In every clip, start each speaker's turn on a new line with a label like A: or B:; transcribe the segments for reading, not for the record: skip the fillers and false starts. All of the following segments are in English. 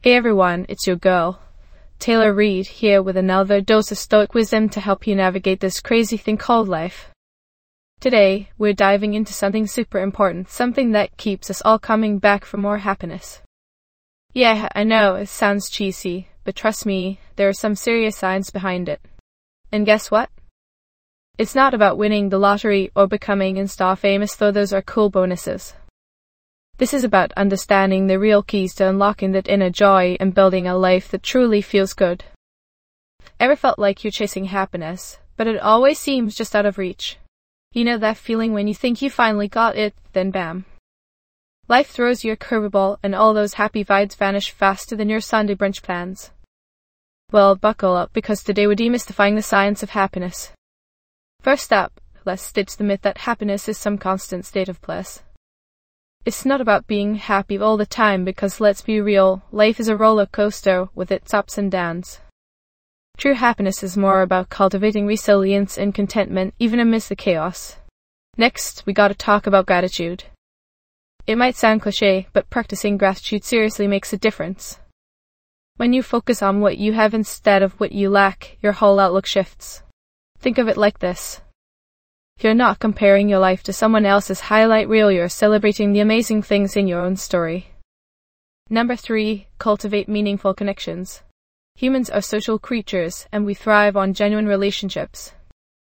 A: Hey everyone, it's your girl, Taylor Reed, here with another dose of stoic wisdom to help you navigate this crazy thing called life. Today, we're diving into something super important, something that keeps us all coming back for more happiness. Yeah, I know, it sounds cheesy, but trust me, there are some serious science behind it. And guess what? It's not about winning the lottery or becoming Insta famous, though those are cool bonuses. This is about understanding the real keys to unlocking that inner joy and building a life that truly feels good. Ever felt like you're chasing happiness, but it always seems just out of reach? You know that feeling when you think you finally got it, then bam. Life throws you a curveball and all those happy vibes vanish faster than your Sunday brunch plans. Well, buckle up, because today we're demystifying the science of happiness. First up, let's ditch the myth that happiness is some constant state of bliss. It's not about being happy all the time, because let's be real, life is a roller coaster with its ups and downs. True happiness is more about cultivating resilience and contentment even amidst the chaos. Next, we gotta talk about gratitude. It might sound cliche, but practicing gratitude seriously makes a difference. When you focus on what you have instead of what you lack, your whole outlook shifts. Think of it like this. You're not comparing your life to someone else's highlight reel, you're celebrating the amazing things in your own story. Number 3, cultivate meaningful connections. Humans are social creatures, and we thrive on genuine relationships.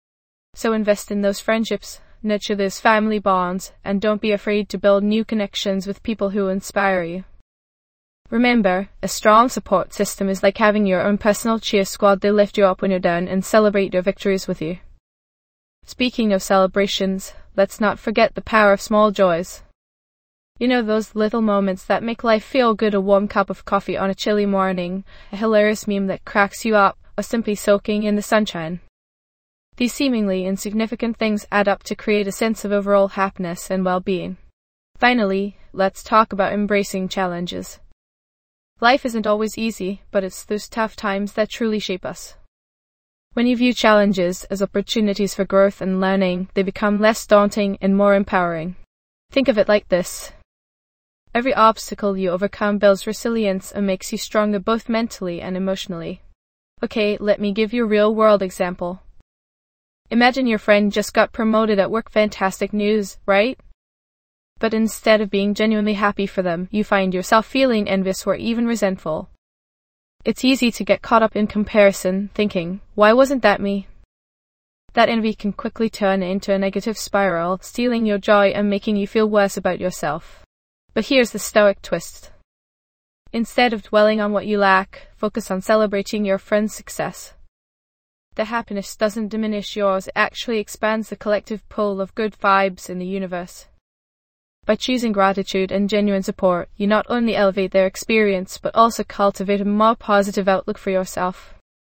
A: So invest in those friendships, nurture those family bonds, and don't be afraid to build new connections with people who inspire you. Remember, a strong support system is like having your own personal cheer squad. They lift you up when you're down and celebrate your victories with you. Speaking of celebrations, let's not forget the power of small joys. You know, those little moments that make life feel good: a warm cup of coffee on a chilly morning, a hilarious meme that cracks you up, or simply soaking in the sunshine. These seemingly insignificant things add up to create a sense of overall happiness and well-being. Finally, let's talk about embracing challenges. Life isn't always easy, but it's those tough times that truly shape us. When you view challenges as opportunities for growth and learning, they become less daunting and more empowering. Think of it like this. Every obstacle you overcome builds resilience and makes you stronger both mentally and emotionally. Okay, let me give you a real-world example. Imagine your friend just got promoted at work. Fantastic news, right? But instead of being genuinely happy for them, you find yourself feeling envious or even resentful. It's easy to get caught up in comparison, thinking, why wasn't that me? That envy can quickly turn into a negative spiral, stealing your joy and making you feel worse about yourself. But here's the stoic twist. Instead of dwelling on what you lack, focus on celebrating your friend's success. The happiness doesn't diminish yours, it actually expands the collective pool of good vibes in the universe. By choosing gratitude and genuine support, you not only elevate their experience, but also cultivate a more positive outlook for yourself.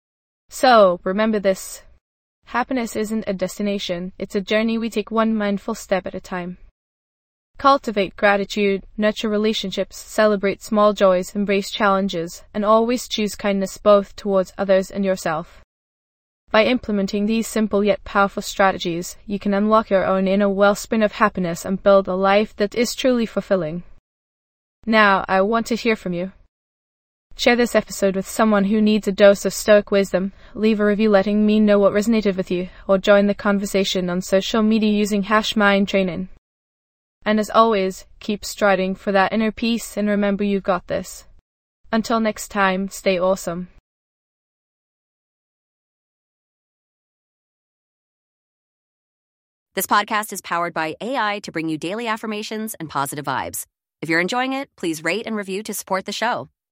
A: So, remember this. Happiness isn't a destination, it's a journey we take one mindful step at a time. Cultivate gratitude, nurture relationships, celebrate small joys, embrace challenges, and always choose kindness both towards others and yourself. By implementing these simple yet powerful strategies, you can unlock your own inner wellspring of happiness and build a life that is truly fulfilling. Now, I want to hear from you. Share this episode with someone who needs a dose of stoic wisdom, leave a review letting me know what resonated with you, or join the conversation on social media using #mindtraining. And as always, keep striding for that inner peace and remember you've got this. Until next time, stay awesome.
B: This podcast is powered by AI to bring you daily affirmations and positive vibes. If you're enjoying it, please rate and review to support the show.